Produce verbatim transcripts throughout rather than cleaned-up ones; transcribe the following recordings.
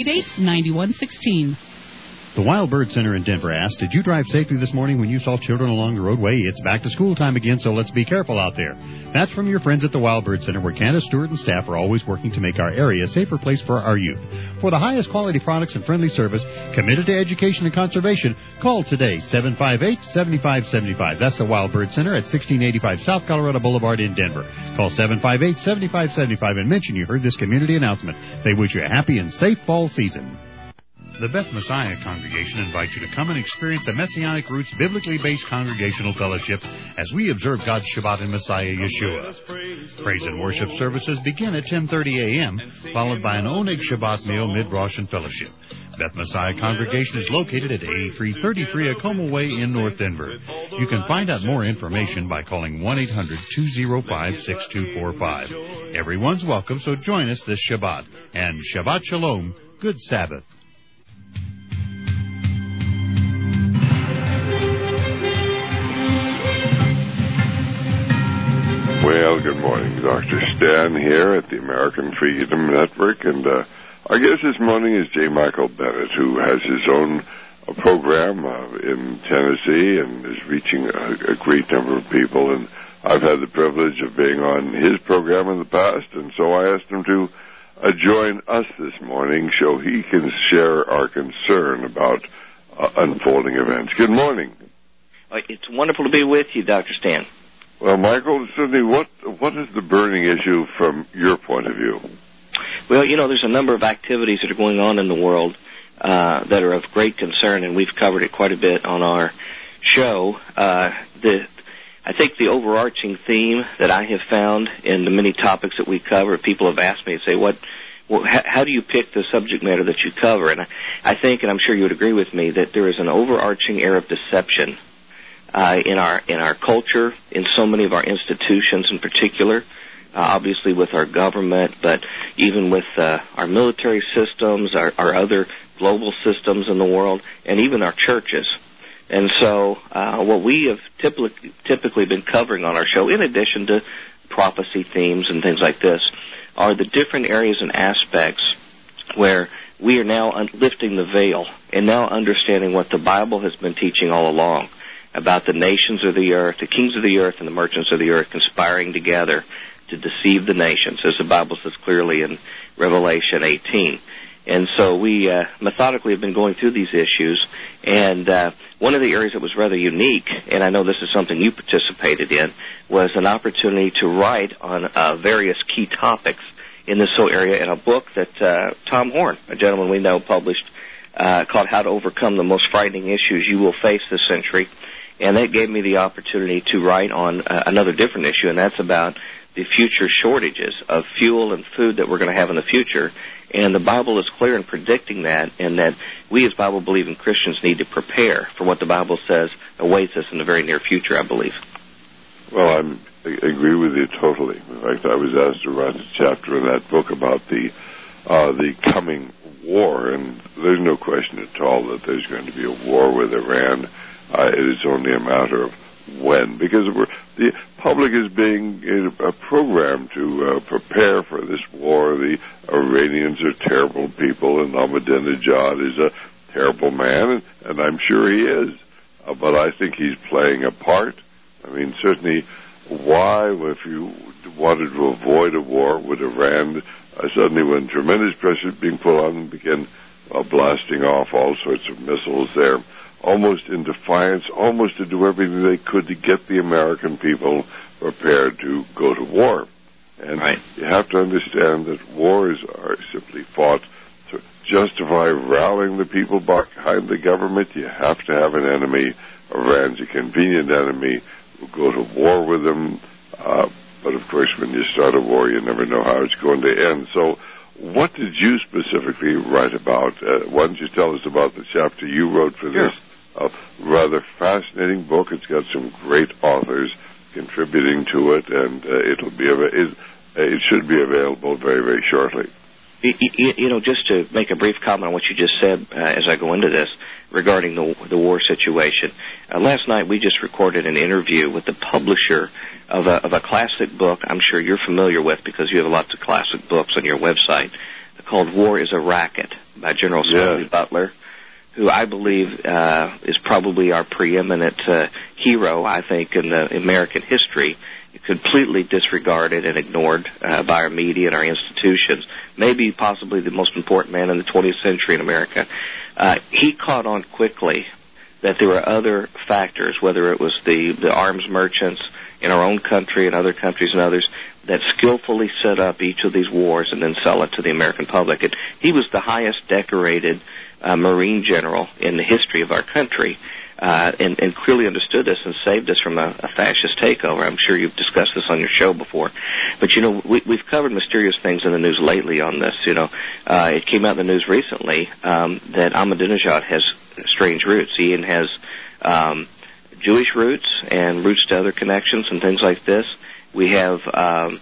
eight eight, nine one one six. The Wild Bird Center in Denver asks, did you drive safely this morning when you saw children along the roadway? It's back to school time again, so let's be careful out there. That's from your friends at the Wild Bird Center, where Candace Stewart and staff are always working to make our area a safer place for our youth. For the highest quality products and friendly service, committed to education and conservation, call today, seven five eight, seven five seven five. That's the Wild Bird Center at sixteen eighty-five South Colorado Boulevard in Denver. Call seven five eight, seven five seven five and mention you heard this community announcement. They wish you a happy and safe fall season. The Beth Messiah Congregation invites you to come and experience a Messianic roots, biblically based congregational fellowship as we observe God's Shabbat in Messiah Yeshua. Praise and worship services begin at ten thirty a.m., followed by an Oneg Shabbat meal mid-Rosh and fellowship. Beth Messiah Congregation is located at eighty-three thirty-three Acoma Way in North Denver. You can find out more information by calling one eight hundred, two oh five, six two four five. Everyone's welcome, so join us this Shabbat. And Shabbat Shalom, good Sabbath. Well, good morning. Doctor Stan here at the American Freedom Network, and uh, our guest this morning is J. Michael Bennett, who has his own uh, program uh, in Tennessee and is reaching a, a great number of people, and I've had the privilege of being on his program in the past, and so I asked him to uh, join us this morning so he can share our concern about uh, unfolding events. Good morning. It's wonderful to be with you, Doctor Stan. Well, Michael, certainly, what what is the burning issue from your point of view? Well, you know, there's a number of activities that are going on in the world uh, that are of great concern, and we've covered it quite a bit on our show. Uh, the I think the overarching theme that I have found in the many topics that we cover, people have asked me to say, what, well, how, how do you pick the subject matter that you cover? And I, I think, and I'm sure you would agree with me, that there is an overarching air of deception Uh, in our in our culture, in so many of our institutions in particular, uh, obviously with our government, but even with uh, our military systems, our, our other global systems in the world, and even our churches. And so uh, what we have typically, typically been covering on our show, in addition to prophecy themes and things like this, are the different areas and aspects where we are now lifting the veil and now understanding what the Bible has been teaching all along about the nations of the earth, the kings of the earth, and the merchants of the earth conspiring together to deceive the nations, as the Bible says clearly in Revelation eighteen. And so we uh, methodically have been going through these issues, and uh, one of the areas that was rather unique, and I know this is something you participated in, was an opportunity to write on uh, various key topics in this whole area in a book that uh, Tom Horn, a gentleman we know, published uh, called How to Overcome the Most Frightening Issues You Will Face This Century. And that gave me the opportunity to write on uh, another different issue, and that's about the future shortages of fuel and food that we're going to have in the future. And the Bible is clear in predicting that, and that we as Bible-believing Christians need to prepare for what the Bible says awaits us in the very near future, I believe. Well, I'm, I agree with you totally. In fact, I was asked to write a chapter in that book about the uh, the coming war, and there's no question at all that there's going to be a war with Iran. Uh, it is only a matter of when, because we're, the public is being uh, programmed to uh, prepare for this war. The Iranians are terrible people, and Ahmadinejad is a terrible man, and, and I'm sure he is. Uh, but I think he's playing a part. I mean, certainly, why, if you wanted to avoid a war, would Iran uh, suddenly, when tremendous pressure is being put on, begin uh, blasting off all sorts of missiles there, almost in defiance, almost to do everything they could to get the American people prepared to go to war. And right. You have to understand that wars are simply fought to justify rallying the people behind the government. You have to have an enemy. Iran's a convenient enemy. We'll go to war with them. Uh, but, of course, when you start a war, you never know how it's going to end. So what did you specifically write about? Uh, why don't you tell us about the chapter you wrote for sure. this uh, rather fascinating book? It's got some great authors contributing to it, and uh, it'll be av- it, it should be available very, very shortly. You, you know, just to make a brief comment on what you just said uh, as I go into this regarding the, the war situation. Uh, last night we just recorded an interview with the publisher of a, of a classic book I'm sure you're familiar with because you have lots of classic books on your website, called War is a Racket by General Smedley Yeah. Butler, who I believe uh, is probably our preeminent uh, hero, I think, in the American history, completely disregarded and ignored uh, by our media and our institutions, maybe possibly the most important man in the twentieth century in America. Uh, he caught on quickly that there were other factors, whether it was the, the arms merchants in our own country and other countries and others, that skillfully set up each of these wars and then sell it to the American public. And he was the highest decorated uh, Marine general in the history of our country, uh, and, and clearly understood this and saved us from a, a fascist takeover. I'm sure you've discussed this on your show before. But, you know, we, we've covered mysterious things in the news lately on this. You know, uh, it came out in the news recently um, that Ahmadinejad has strange roots. He even has um, Jewish roots and roots to other connections and things like this. We have, um,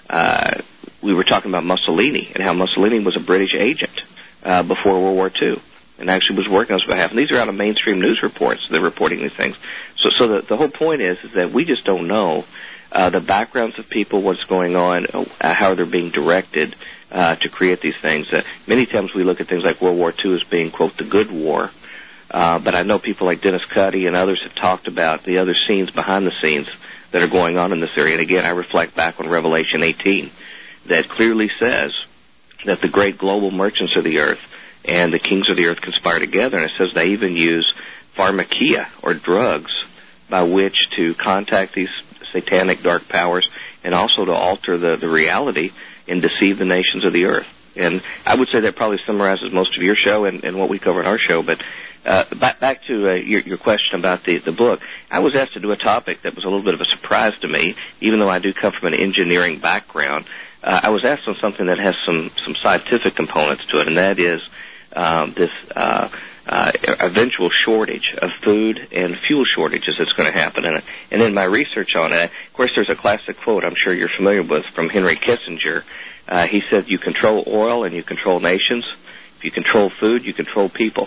uh, we were talking about Mussolini and how Mussolini was a British agent uh, before World War Two and actually was working on his behalf. And these are out of mainstream news reports. They're reporting these things. So, so the, the whole point is, is that we just don't know uh, the backgrounds of people, what's going on, uh, how they're being directed uh, to create these things. Uh, many times we look at things like World War Two as being, quote, the good war. Uh, but I know people like Dennis Cuddy and others have talked about the other scenes behind the scenes that are going on in this area. And again, I reflect back on Revelation eighteen that clearly says that the great global merchants of the earth and the kings of the earth conspire together. And it says they even use pharmakia, or drugs, by which to contact these satanic dark powers and also to alter the, the reality and deceive the nations of the earth. And I would say that probably summarizes most of your show and, and what we cover in our show. But uh, back, back to uh, your, your question about the, the book, I was asked to do a topic that was a little bit of a surprise to me, even though I do come from an engineering background. Uh, I was asked on something that has some, some scientific components to it, and that is um, this uh, uh, eventual shortage of food and fuel shortages that's going to happen. And, and in my research on it, of course, there's a classic quote I'm sure you're familiar with from Henry Kissinger. Uh, he said, you control oil and you control nations. If you control food, you control people.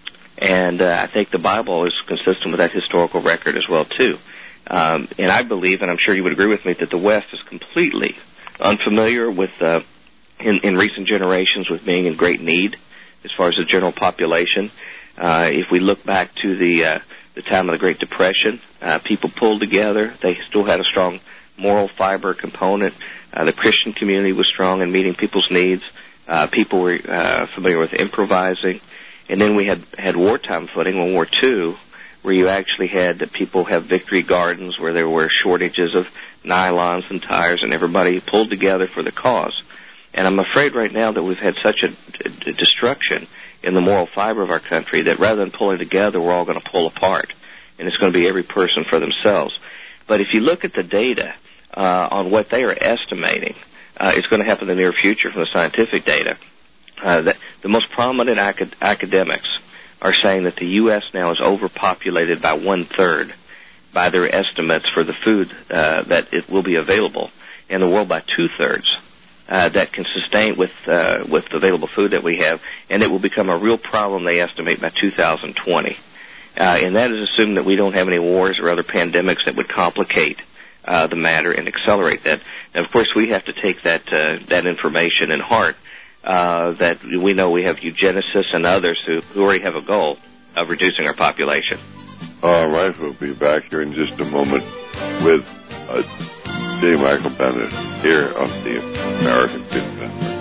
And uh, I think the Bible is consistent with that historical record as well, too. Um, and I believe, and I'm sure you would agree with me, that the West is completely unfamiliar with, uh, in, in recent generations, with being in great need as far as the general population. Uh, if we look back to the uh, the time of the Great Depression, uh, people pulled together. They still had a strong moral fiber component. Uh, the Christian community was strong in meeting people's needs. Uh, people were uh, familiar with improvising. And then we had, had wartime footing, World War Two, where you actually had people have victory gardens where there were shortages of nylons and tires, and everybody pulled together for the cause. And I'm afraid right now that we've had such a, a, a destruction in the moral fiber of our country that rather than pulling together, we're all going to pull apart. And it's going to be every person for themselves. But if you look at the data uh, on what they are estimating uh, is going to happen in the near future from the scientific data, uh, that the most prominent acad- academics are saying that the U S now is overpopulated by one-third by their estimates for the food uh, that it will be available, and the world by two-thirds uh, that can sustain with uh, with available food that we have, and it will become a real problem, they estimate, by two thousand twenty. Uh, and that is assuming that we don't have any wars or other pandemics that would complicate uh, the matter and accelerate that. And, of course, we have to take that uh, that information in heart, uh, that we know we have eugenicists and others who, who already have a goal of reducing our population. All right, we'll be back here in just a moment with uh, J. Michael Bennett here on the American Film Network.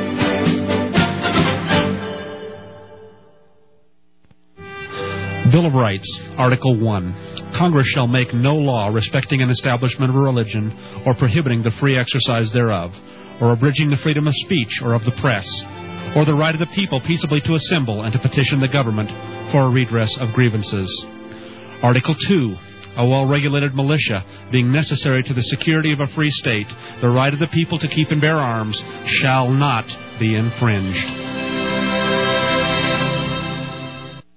Bill of Rights, Article one. Congress shall make no law respecting an establishment of a religion or prohibiting the free exercise thereof, or abridging the freedom of speech or of the press, or the right of the people peaceably to assemble and to petition the government for a redress of grievances. Article two. A well-regulated militia, being necessary to the security of a free state, the right of the people to keep and bear arms, shall not be infringed.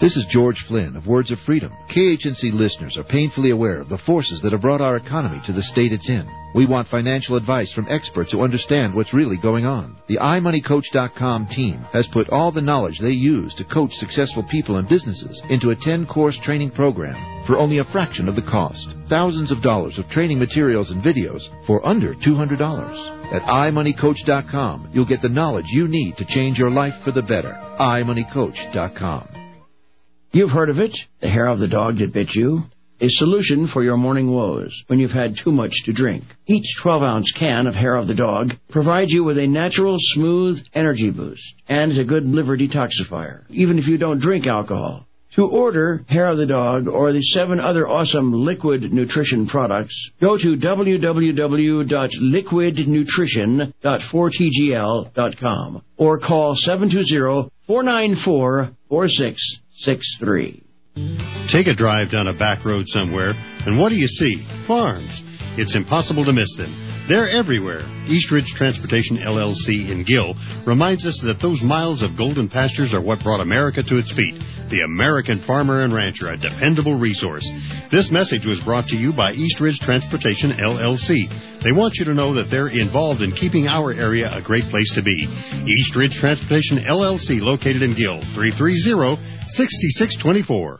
This is George Flynn of Words of Freedom. K H N C listeners are painfully aware of the forces that have brought our economy to the state it's in. We want financial advice from experts who understand what's really going on. The i money coach dot com team has put all the knowledge they use to coach successful people and businesses into a ten-course training program for only a fraction of the cost. Thousands of dollars of training materials and videos for under two hundred dollars. At i money coach dot com, you'll get the knowledge you need to change your life for the better. i money coach dot com. You've heard of it, the hair of the dog that bit you. A solution for your morning woes when you've had too much to drink. Each twelve-ounce can of Hair of the Dog provides you with a natural, smooth energy boost and is a good liver detoxifier, even if you don't drink alcohol. To order Hair of the Dog or the seven other awesome liquid nutrition products, go to w w w dot liquid nutrition dot four t g l dot com or call seven two zero, four nine four, four six six three. Take a drive down a back road somewhere, and what do you see? Farms. It's impossible to miss them. They're everywhere. East Ridge Transportation, L L C in Gill reminds us that those miles of golden pastures are what brought America to its feet. The American farmer and rancher, a dependable resource. This message was brought to you by East Ridge Transportation, L L C. They want you to know that they're involved in keeping our area a great place to be. East Ridge Transportation, L L C, located in Gill, three three zero, six six two four.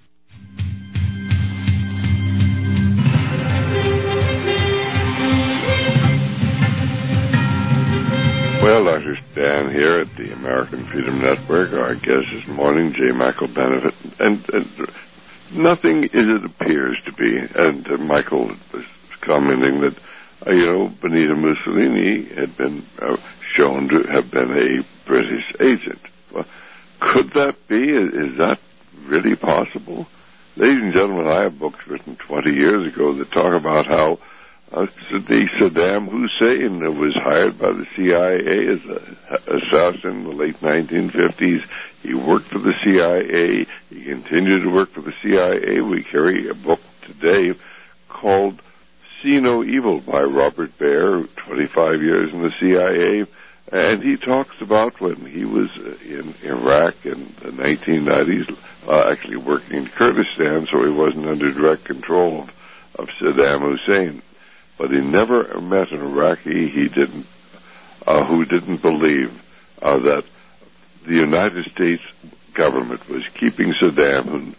Well, Doctor Stan here at the American Freedom Network. Our guest this morning, J. Michael Benefit. And, and nothing as it appears to be. And uh, Michael was commenting that, uh, you know, Benito Mussolini had been uh, shown to have been a British agent. Well, could that be? Is, is that really possible? Ladies and gentlemen, I have books written twenty years ago that talk about how Uh, the Saddam Hussein was hired by the C I A as an assassin in the late nineteen fifties. He worked for the C I A. He continued to work for the C I A. We carry a book today called See No Evil by Robert Baer, twenty-five years in the C I A. And he talks about when he was in Iraq in the nineteen nineties, uh, actually working in Kurdistan, so he wasn't under direct control of, of Saddam Hussein. But he never met an Iraqi he didn't, uh, who didn't believe uh, that the United States government was keeping Saddam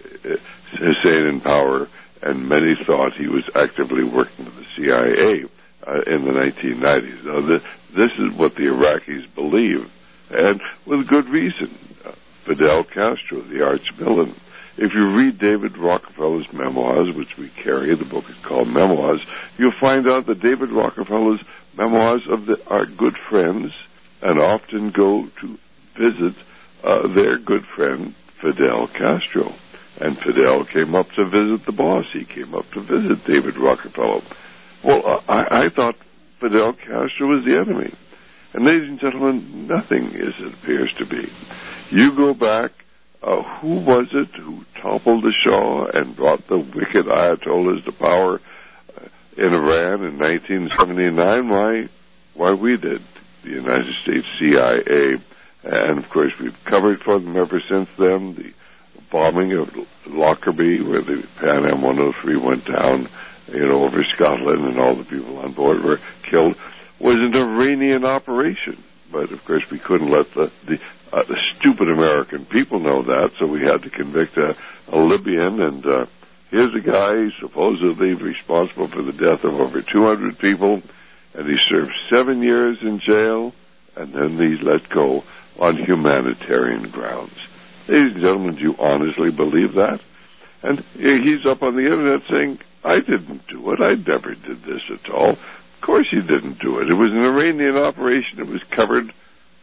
Hussein in power, and many thought he was actively working for the C I A uh, in the nineteen nineties. Now, this, this is what the Iraqis believe, and with good reason. Uh, Fidel Castro, the arch-villain. If you read David Rockefeller's memoirs, which we carry, the book is called Memoirs, you'll find out that David Rockefeller's memoirs of the, are good friends and often go to visit uh, their good friend Fidel Castro. And Fidel came up to visit the boss. He came up to visit David Rockefeller. Well, uh, I, I thought Fidel Castro was the enemy. And ladies and gentlemen, nothing as it appears to be. You go back. Uh, who was it who toppled the Shah and brought the wicked Ayatollahs to power uh, in Iran in nineteen seventy-nine? Why, why we did, the United States C I A. And, of course, we've covered for them ever since then. The bombing of Lockerbie, where the Pan Am one oh three went down, you know, over Scotland, and all the people on board were killed, was an Iranian operation. But, of course, we couldn't let the... the Uh, the stupid American people know that, so we had to convict a, a Libyan, and uh, here's a guy supposedly responsible for the death of over two hundred people, and he served seven years in jail, and then he's let go on humanitarian grounds. Ladies and gentlemen, do you honestly believe that? And he's up on the internet saying, I didn't do it, I never did this at all. Of course you didn't do it. It was an Iranian operation. It was covered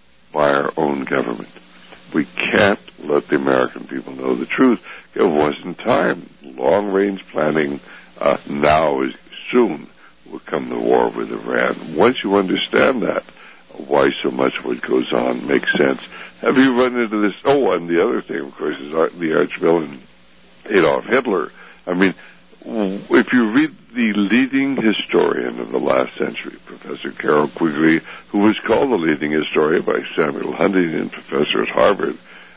by our own government. We can't let the American people know the truth. It wasn't time. Long-range planning uh, now is soon will come the war with Iran. Once you understand that, why so much of what goes on makes sense. Have you run into this? Oh, and the other thing, of course, is the arch-villain Adolf Hitler. I mean, if you read the leading historian of the last century, Professor Carroll Quigley, who was called the leading historian by Samuel Huntington, professor at Harvard,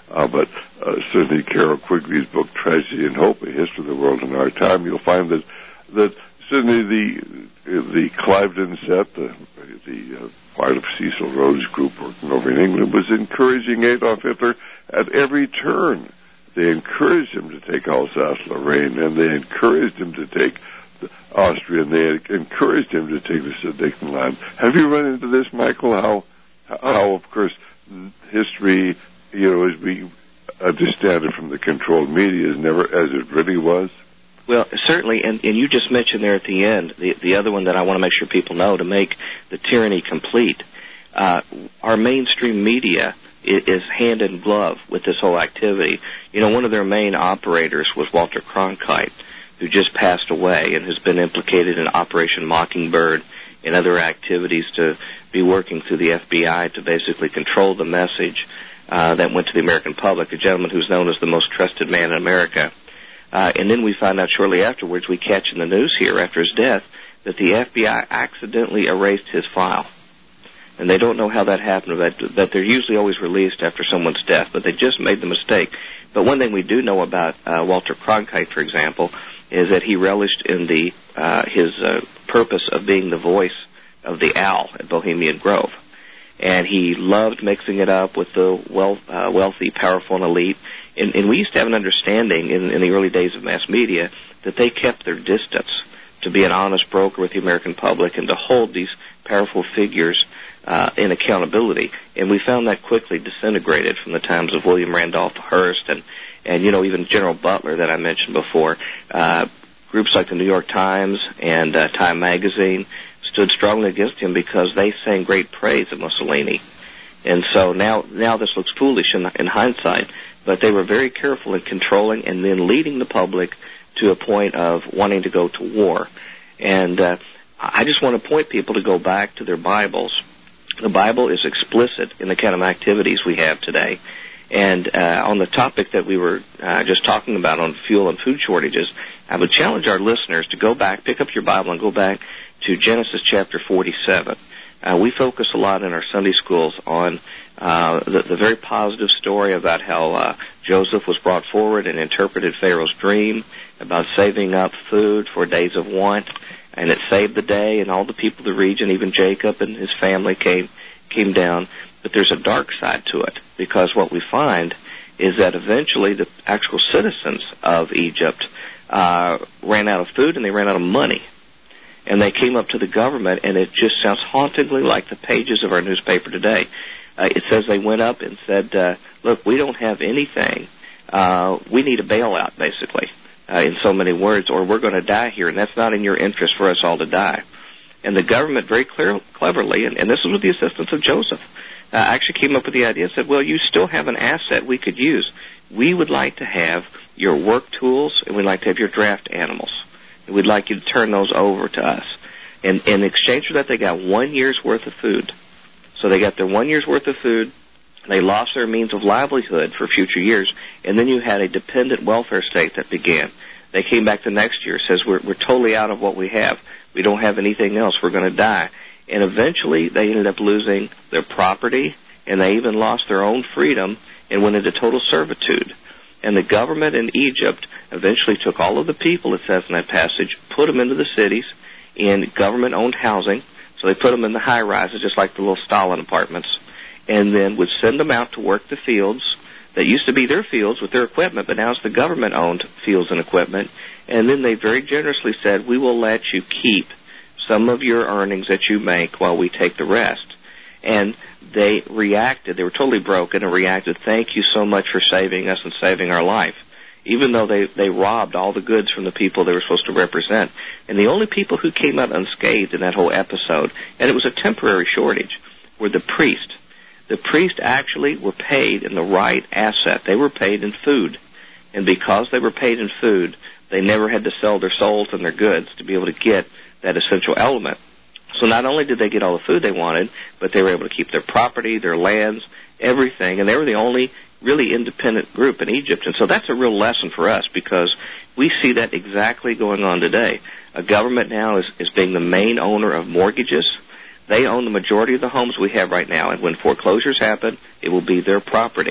Uh, but uh, certainly Carol Quigley's book, Tragedy and Hope, A History of the World in Our Time, you'll find that that certainly the the Cliveden set, the, the uh, part of Cecil Rhodes' group working over in England, was encouraging Adolf Hitler at every turn. They encouraged him to take Alsace-Lorraine, and they encouraged him to take Austria, and they encouraged him to take the Sudetenland. Have you run into this, Michael? How, how of course, history, you know, as we understand it from the controlled media, is never as it really was? Well, certainly, and, and you just mentioned there at the end, the, the other one that I want to make sure people know, to make the tyranny complete. Uh, our mainstream media is, is hand in glove with this whole activity. You know, one of their main operators was Walter Cronkite, who just passed away and has been implicated in Operation Mockingbird and other activities to be working through the F B I to basically control the message uh, that went to the American public, a gentleman who's known as the most trusted man in America. Uh, and then we find out shortly afterwards, we catch in the news here after his death, that the F B I accidentally erased his file. And they don't know how that happened, that, that they're usually always released after someone's death, but they just made the mistake. But one thing we do know about uh, Walter Cronkite, for example, is that he relished in the uh, his uh, purpose of being the voice of the owl at Bohemian Grove. And he loved mixing it up with the wealth, uh, wealthy, powerful, and elite. And, and we used to have an understanding in, in the early days of mass media that they kept their distance to be an honest broker with the American public and to hold these powerful figures uh, in accountability. And we found that quickly disintegrated from the times of William Randolph Hearst and, and you know, even General Butler that I mentioned before. Uh, groups like the New York Times and uh, Time Magazine stood strongly against him because they sang great praise of Mussolini. And so now, now this looks foolish in, in hindsight, but they were very careful in controlling and then leading the public to a point of wanting to go to war. And uh, I just want to point people to go back to their Bibles. The Bible is explicit in the kind of activities we have today. And uh, on the topic that we were uh, just talking about on fuel and food shortages, I would challenge our listeners to go back, pick up your Bible and go back to Genesis chapter forty-seven. Uh, we focus a lot in our Sunday schools on uh, the, the very positive story about how uh, Joseph was brought forward and interpreted Pharaoh's dream about saving up food for days of want, and it saved the day, and all the people of the region, even Jacob and his family, came came down. But there's a dark side to it, because what we find is that eventually the actual citizens of Egypt uh, ran out of food and they ran out of money. And they came up to the government, and it just sounds hauntingly like the pages of our newspaper today. Uh, it says they went up and said, uh, look, we don't have anything. Uh, we need a bailout, basically, uh, in so many words, or we're going to die here, and that's not in your interest for us all to die. And the government very clear, cleverly, and, and this was with the assistance of Joseph, uh, actually came up with the idea and said, well, you still have an asset we could use. We would like to have your work tools, and we'd like to have your draft animals. We'd like you to turn those over to us. And in exchange for that, they got one year's worth of food. So they got their one year's worth of food. They lost their means of livelihood for future years. And then you had a dependent welfare state that began. They came back the next year, says, we're, we're totally out of what we have. We don't have anything else. We're going to die. And eventually, they ended up losing their property, and they even lost their own freedom and went into total servitude. And the government in Egypt eventually took all of the people, it says in that passage, put them into the cities in government-owned housing. So they put them in the high-rises, just like the little Stalin apartments, and then would send them out to work the fields that used to be their fields with their equipment, but now it's the government-owned fields and equipment. And then they very generously said, we will let you keep some of your earnings that you make while we take the rest. And they reacted. They were totally broken and reacted, thank you so much for saving us and saving our life, even though they, they robbed all the goods from the people they were supposed to represent. And the only people who came out unscathed in that whole episode, and it was a temporary shortage, were the priests. The priests actually were paid in the right asset. They were paid in food. And because they were paid in food, they never had to sell their souls and their goods to be able to get that essential element. So not only did they get all the food they wanted, but they were able to keep their property, their lands, everything, and they were the only really independent group in Egypt. And so that's a real lesson for us, because we see that exactly going on today. A government now is, is being the main owner of mortgages. They own the majority of the homes we have right now, and when foreclosures happen, it will be their property.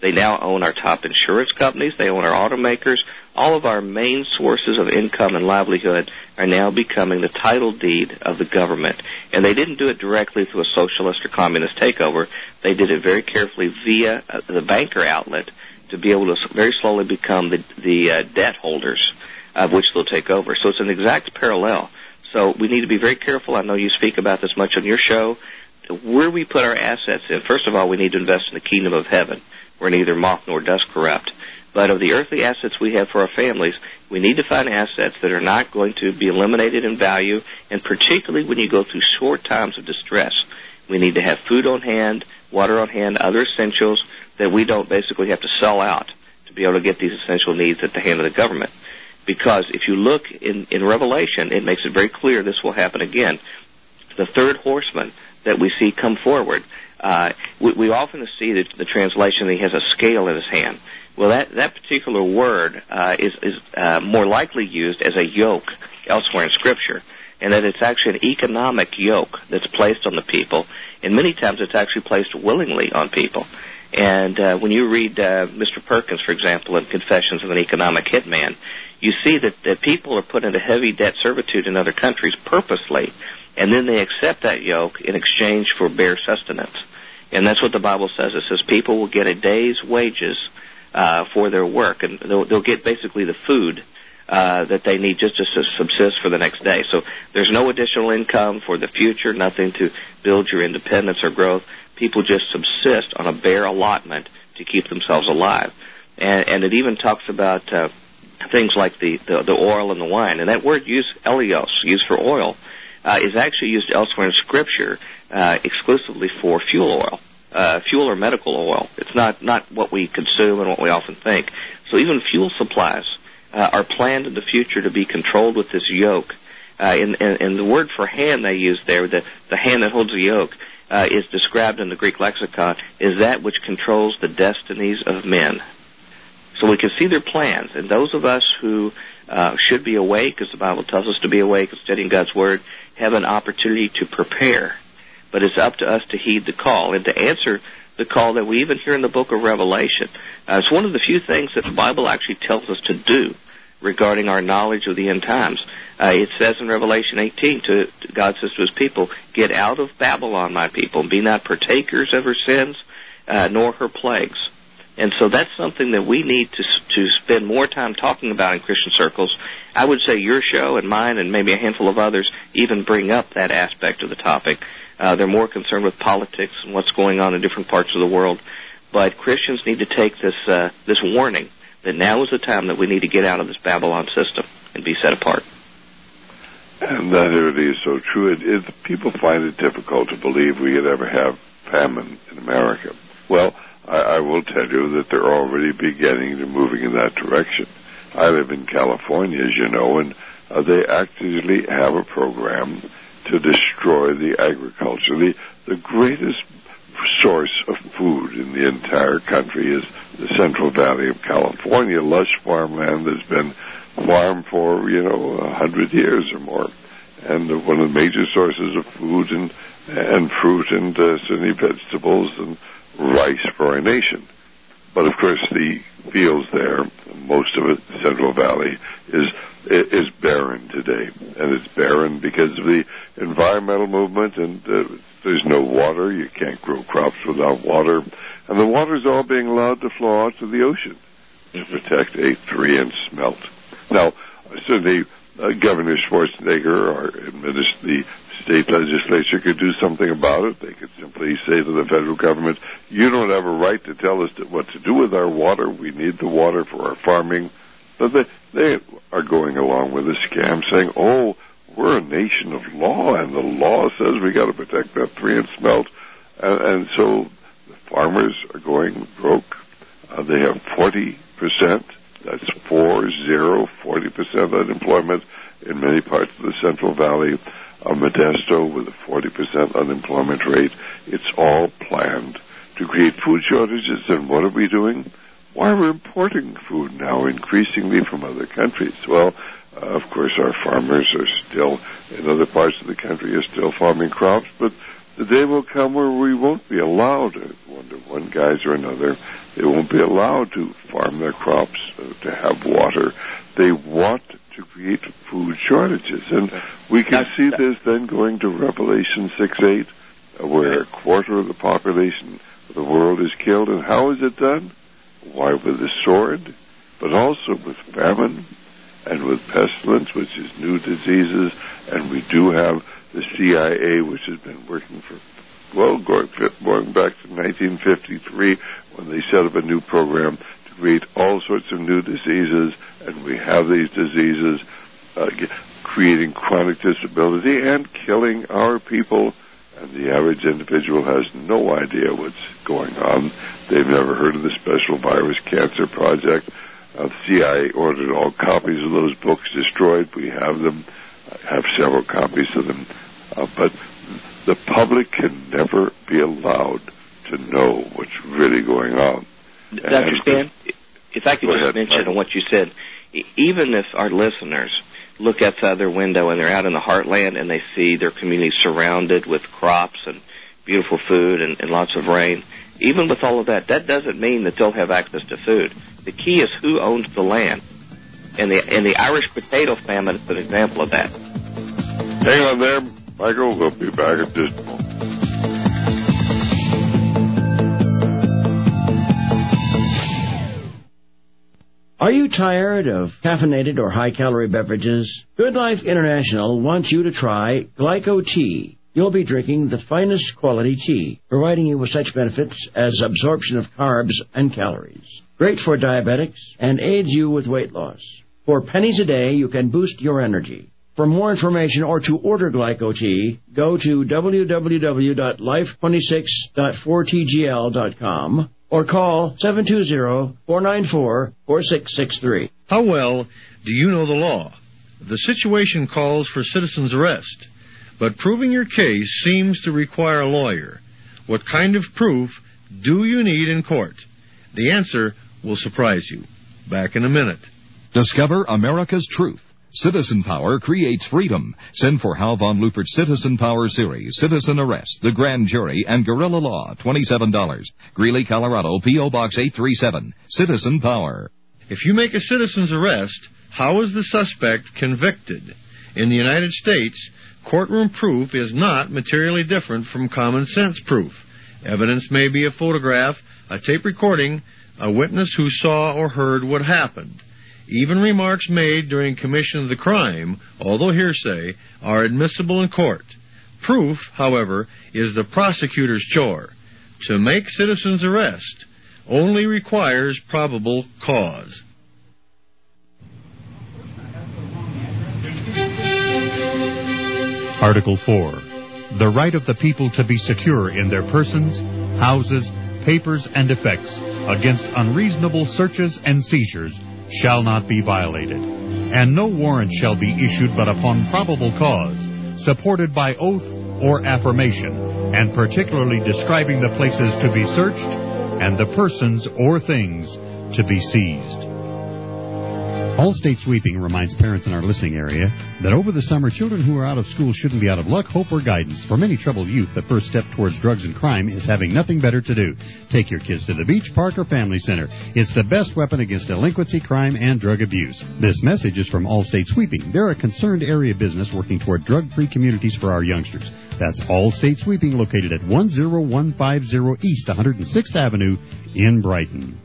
They now own our top insurance companies. They own our automakers. All of our main sources of income and livelihood are now becoming the title deed of the government. And they didn't do it directly through a socialist or communist takeover. They did it very carefully via uh, the banker outlet to be able to very slowly become the, the uh, debt holders of which they'll take over. So it's an exact parallel. So we need to be very careful. I know you speak about this much on your show. Where we put our assets in, first of all, we need to invest in the kingdom of heaven, where neither moth nor dust corrupt. But of the earthly assets we have for our families, we need to find assets that are not going to be eliminated in value, and particularly when you go through short times of distress. We need to have food on hand, water on hand, other essentials that we don't basically have to sell out to be able to get these essential needs at the hand of the government. Because if you look in, in Revelation, it makes it very clear this will happen again. The third horseman that we see come forward, uh, we, we often see the, the translation that he has a scale in his hand. Well, that, that particular word uh, is, is uh, more likely used as a yoke elsewhere in Scripture, and that it's actually an economic yoke that's placed on the people, and many times it's actually placed willingly on people. And uh, when you read uh, Mister Perkins, for example, in Confessions of an Economic Hitman, you see that, that people are put into heavy debt servitude in other countries purposely, and then they accept that yoke in exchange for bare sustenance. And that's what the Bible says. It says people will get a day's wages uh, for their work, and they'll, they'll get basically the food uh, that they need just to subsist for the next day. So there's no additional income for the future, nothing to build your independence or growth. People just subsist on a bare allotment to keep themselves alive. And, and it even talks about uh, things like the, the, the oil and the wine. And that word used, elios, used for oil, uh, is actually used elsewhere in Scripture uh, exclusively for fuel oil, uh, fuel or medical oil. It's not, not what we consume and what we often think. So even fuel supplies uh, are planned in the future to be controlled with this yoke. Uh, and, and, and the word for hand they use there, the, the hand that holds the yoke, uh, is described in the Greek lexicon, is that which controls the destinies of men. So we can see their plans, and those of us who uh, should be awake, as the Bible tells us to be awake and studying God's Word, have an opportunity to prepare. But it's up to us to heed the call and to answer the call that we even hear in the book of Revelation. Uh, it's one of the few things that the Bible actually tells us to do regarding our knowledge of the end times. Uh, it says in Revelation eighteen, to, to God says to his people, "Get out of Babylon, my people, and be not partakers of her sins, uh, nor her plagues." And so that's something that we need to to spend more time talking about in Christian circles. I would say your show and mine and maybe a handful of others even bring up that aspect of the topic. Uh, they're more concerned with politics and what's going on in different parts of the world. But Christians need to take this uh, this warning that now is the time that we need to get out of this Babylon system and be set apart. And that really is so true. It, it, people find it difficult to believe we could ever have famine in America. Well, I, I will tell you that they're already beginning to moving in that direction. I live in California, as you know, and uh, they actually have a program to destroy the agriculture. The, the greatest source of food in the entire country is the Central Valley of California, lush farmland that's been farmed for, you know, a hundred years or more. And uh, one of the major sources of food and, and fruit and uh, certainly vegetables and rice for our nation. But of course, the fields there, most of it, Central Valley, is is barren today, and it's barren because of the environmental movement. And uh, there's no water; you can't grow crops without water, and the water's all being allowed to flow out to the ocean to protect a three-inch smelt. Now, certainly, uh, Governor Schwarzenegger, our administ- the state legislature, could do something about it. They could simply say to the federal government, "You don't have a right to tell us what to do with our water. We need the water for our farming." But they, they are going along with a scam, saying, "Oh, we're a nation of law, and the law says we got to protect that three-inch smelt." And, and so the farmers are going broke. Uh, they have forty percent. That's four zero, forty percent unemployment in many parts of the Central Valley of Modesto with a forty percent unemployment rate. It's all planned to create food shortages. And what are we doing? Why, we're importing food now increasingly from other countries. Well, uh, of course, our farmers are still, in other parts of the country, are still farming crops, but the day will come where we won't be allowed, one to one guys or another, they won't be allowed to farm their crops, uh, to have water. They want to create food shortages. And we can see this then going to Revelation six eight, uh, where a quarter of the population of the world is killed. And how is it done? Why, with the sword, but also with famine and with pestilence, which is new diseases. And we do have the C I A, which has been working for, well, going, going back to nineteen fifty-three, when they set up a new program to create all sorts of new diseases. And we have these diseases uh, creating chronic disability and killing our people. And the average individual has no idea what's going on. They've never heard of the Special Virus Cancer Project. Uh, the C I A ordered all copies of those books destroyed. We have them. I have several copies of them. Uh, but the public can never be allowed to know what's really going on. Doctor Stan, if I could just ahead, mention Michael. on what you said, even if our listeners look outside their window and they're out in the heartland and they see their community surrounded with crops and beautiful food and, and lots of rain, even with all of that, that doesn't mean that they'll have access to food. The key is who owns the land. And the, and the Irish potato famine is an example of that. Hang on there, Michael. We'll be back at this moment. Are you tired of caffeinated or high-calorie beverages? Good Life International wants you to try Glyco Tea. You'll be drinking the finest quality tea, providing you with such benefits as absorption of carbs and calories. Great for diabetics and aids you with weight loss. For pennies a day, you can boost your energy. For more information or to order Glyco Tea, go to w w w dot life twenty-six dot four t g l dot com or call seven two zero, four nine four, four six six three. How well do you know the law? The situation calls for citizen's arrest, but proving your case seems to require a lawyer. What kind of proof do you need in court? The answer will surprise you. Back in a minute. Discover America's truth. Citizen Power creates freedom. Send for Hal von Lupert's Citizen Power series, Citizen Arrest, The Grand Jury, and Guerrilla Law, twenty-seven dollars. Greeley, Colorado, P O. Box eight three seven. Citizen Power. If you make a citizen's arrest, how is the suspect convicted? In the United States, courtroom proof is not materially different from common sense proof. Evidence may be a photograph, a tape recording, a witness who saw or heard what happened. Even remarks made during commission of the crime, although hearsay, are admissible in court. Proof, however, is the prosecutor's chore. To make citizen's arrest only requires probable cause. Article four. The right of the people to be secure in their persons, houses, papers, and effects against unreasonable searches and seizures shall not be violated, and no warrant shall be issued but upon probable cause, supported by oath or affirmation, and particularly describing the places to be searched and the persons or things to be seized. All-State Sweeping reminds parents in our listening area that over the summer, children who are out of school shouldn't be out of luck, hope, or guidance. For many troubled youth, the first step towards drugs and crime is having nothing better to do. Take your kids to the beach, park, or family center. It's the best weapon against delinquency, crime, and drug abuse. This message is from All-State Sweeping. They're a concerned area business working toward drug-free communities for our youngsters. That's All-State Sweeping, located at one zero one five zero East one hundred sixth Avenue in Brighton.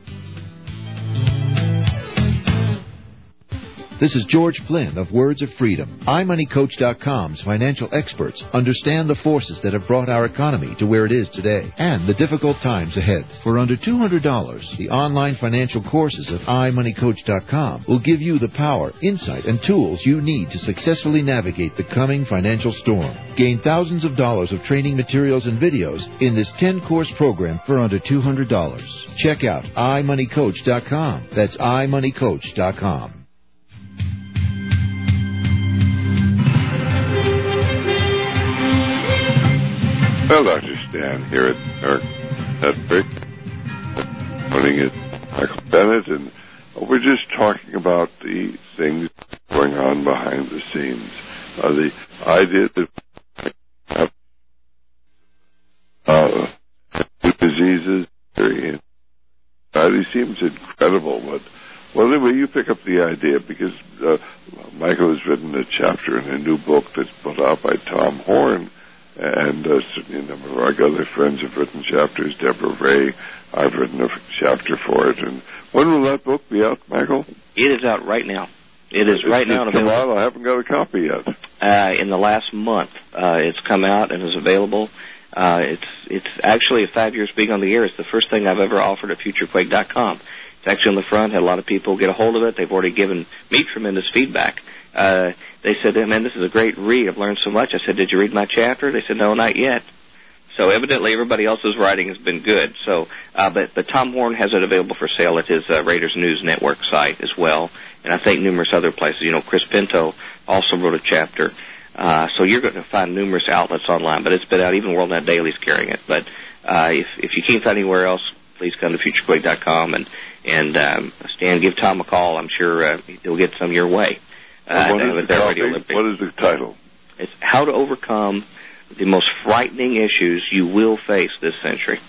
This is George Flynn of Words of Freedom. i money coach dot com's financial experts understand the forces that have brought our economy to where it is today and the difficult times ahead. For under two hundred dollars, the online financial courses at i money coach dot com will give you the power, insight, and tools you need to successfully navigate the coming financial storm. Gain thousands of dollars of training materials and videos in this ten-course program for under two hundred dollars. Check out i money coach dot com. That's i money coach dot com. Well, Doctor Stan here at our at Brick, running it Michael Bennett, and we're just talking about the things going on behind the scenes. Uh, the idea that that. He seems incredible, but well, anyway, you pick up the idea because uh, Michael has written a chapter in a new book that's put out by Tom Horn, and uh, certainly a number of our other friends have written chapters. Deborah Ray, I've written a chapter for it. And when will that book be out, Michael? It is out right now. It is right it's, now. It's come out. I haven't got a copy yet. Uh, in the last month, uh, it's come out and is available. Uh, it's it's actually at five years being on the air. It's the first thing I've ever offered at future quake dot com. It's actually on the front. Had a lot of people get a hold of it. They've already given me tremendous feedback. Uh, they said, man, this is a great read. I've learned so much. I said, did you read my chapter? They said, no, not yet. So evidently everybody else's writing has been good. So, uh, but, but Tom Horn has it available for sale at his uh, Raiders News Network site as well. And I think numerous other places. You know, Chris Pinto also wrote a chapter. Uh, so you're going to find numerous outlets online. But it's been out. Even WorldNet Daily's carrying it. But uh, if, if you can't find anywhere else, please come to future quake dot com and, and um, Stan, give Tom a call. I'm sure uh, he'll get some your way. Uh, what, is the what is the title? It's How to Overcome the Most Frightening Issues You Will Face This Century.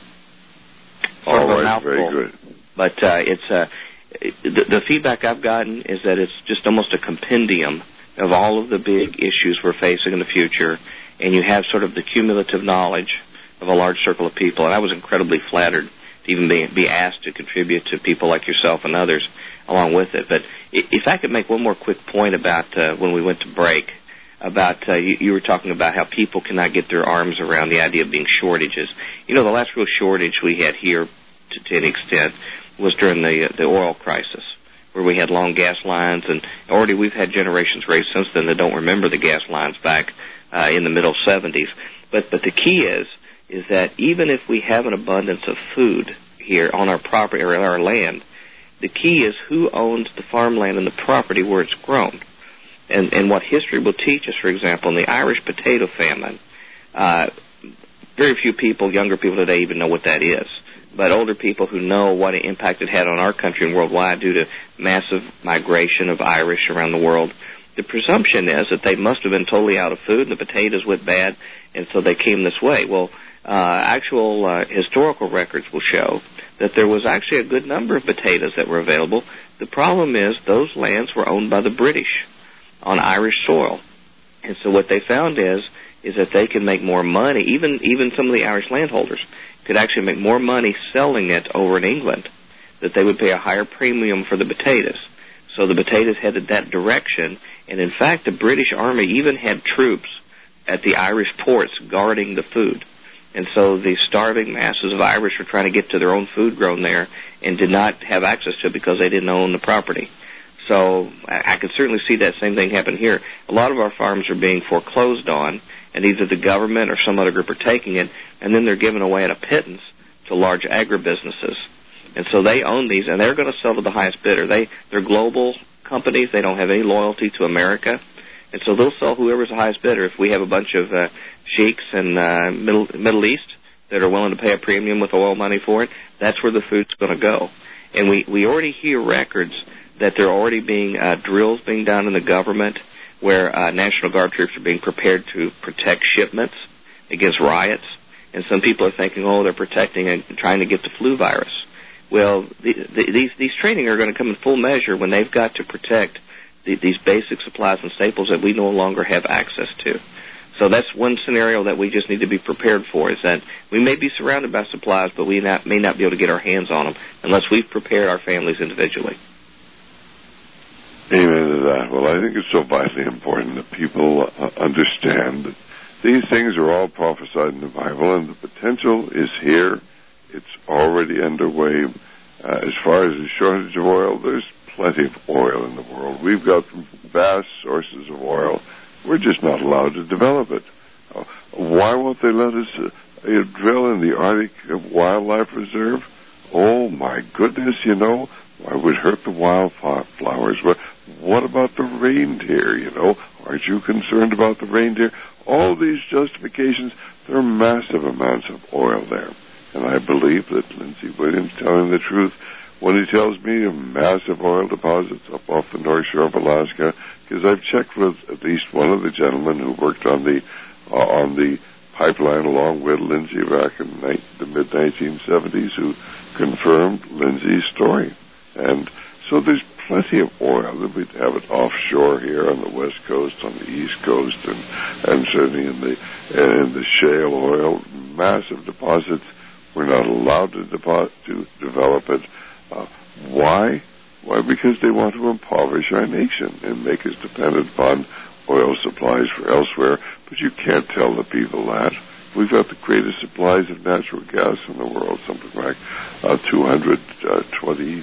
All right, very good. But uh, it's uh, the, the feedback I've gotten is that it's just almost a compendium of all of the big issues we're facing in the future, and you have sort of the cumulative knowledge of a large circle of people. And I was incredibly flattered to even be, be asked to contribute to people like yourself and others along with it. But if I could make one more quick point about uh, when we went to break, about uh, you, you were talking about how people cannot get their arms around the idea of being shortages. You know, the last real shortage we had here, to, to an extent, was during the uh, the oil crisis, where we had long gas lines, and already we've had generations raised since then that don't remember the gas lines back uh, in the middle seventies. But but the key is is that even if we have an abundance of food here on our property or our land, the key is who owns the farmland and the property where it's grown. And, and what history will teach us, for example, in the Irish potato famine, uh, very few people, younger people today, even know what that is. But older people who know what impact it had on our country and worldwide due to massive migration of Irish around the world, the presumption is that they must have been totally out of food and the potatoes went bad, and so they came this way. Well, uh, actual uh, historical records will show that there was actually a good number of potatoes that were available. The problem is those lands were owned by the British on Irish soil. And so what they found is is that they can make more money, even even some of the Irish landholders could actually make more money selling it over in England, that they would pay a higher premium for the potatoes. So the potatoes headed that direction, and in fact the British Army even had troops at the Irish ports guarding the food. And so the starving masses of Irish were trying to get to their own food grown there and did not have access to it because they didn't own the property. So I could certainly see that same thing happen here. A lot of our farms are being foreclosed on, and either the government or some other group are taking it, and then they're given away at a pittance to large agribusinesses. And so they own these, and they're going to sell to the highest bidder. They, they're global companies. They don't have any loyalty to America. And so they'll sell whoever's the highest bidder. If we have a bunch of uh, sheiks in uh, Middle, Middle East that are willing to pay a premium with oil money for it, that's where the food's going to go. And we, we already hear records that there are already being uh, drills being done in the government where uh, National Guard troops are being prepared to protect shipments against riots. And some people are thinking, oh, they're protecting and trying to get the flu virus. Well, the, the, these, these training are going to come in full measure when they've got to protect the, these basic supplies and staples that we no longer have access to. So that's one scenario that we just need to be prepared for, is that we may be surrounded by supplies, but we not, may not be able to get our hands on them unless we've prepared our families individually. Amen to that. Well, I think it's so vitally important that people uh, understand that these things are all prophesied in the Bible, and the potential is here. It's already underway. Uh, as far as the shortage of oil, there's plenty of oil in the world. We've got vast sources of oil. We're just not allowed to develop it. Uh, why won't they let us uh, drill in the Arctic Wildlife Reserve? Oh, my goodness, you know, why would hurt the wildflowers? What, what about the reindeer, you know? Aren't you concerned about the reindeer? All these justifications, there are massive amounts of oil there. And I believe that Lindsey Williams telling the truth when he tells me of massive oil deposits up off the North Shore of Alaska, because I've checked with at least one of the gentlemen who worked on the uh, on the pipeline along with Lindsey back in ni- the mid nineteen seventies, who confirmed Lindsay's story. And so there's plenty of oil. We have it offshore here on the west coast, on the east coast, and, and certainly in the in the shale oil, massive deposits. We're not allowed to, depo- to develop it. Uh, why? Why? Because they want to impoverish our nation and make us dependent upon oil supplies for elsewhere. But you can't tell the people that. We've got the greatest supplies of natural gas in the world, something like uh, two hundred twenty,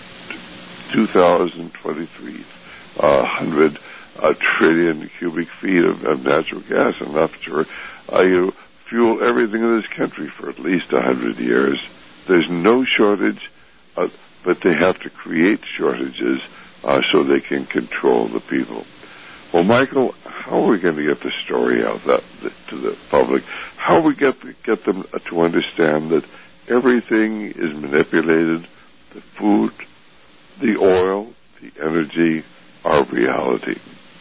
two thousand twenty-three, uh, one hundred uh, trillion cubic feet of, of natural gas, enough to uh, you know, fuel everything in this country for at least one hundred years. There's no shortage, uh, but they have to create shortages uh, so they can control the people. Well, Michael, how are we going to get the story out that, to the public? How are we get to get them to understand that everything is manipulated, the food, the oil, the energy are reality?